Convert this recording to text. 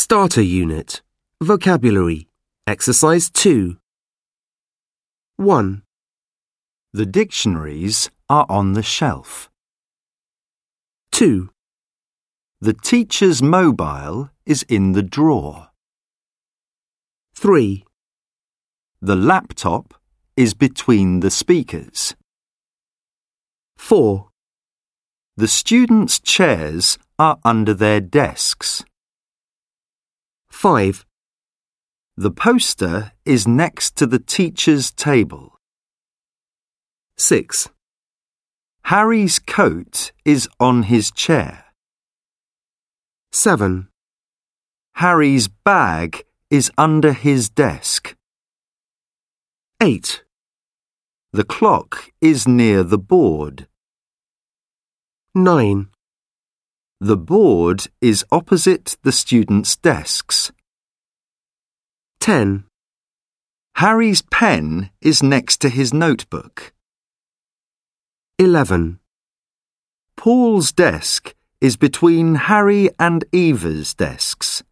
Starter Unit. Vocabulary. Exercise 2. 1, The dictionaries are on the shelf. 2, The teacher's mobile is in the drawer. 3, The laptop is between the speakers. 4, The students' chairs are under their desks. 5, The poster is next to the teacher's table. 6, Harry's coat is on his chair. 7, Harry's bag is under his desk. 8, The clock is near the board. 9, The board is opposite the students' desks. 10, Harry's pen is next to his notebook. 11, Paul's desk is between Harry and Eva's desks.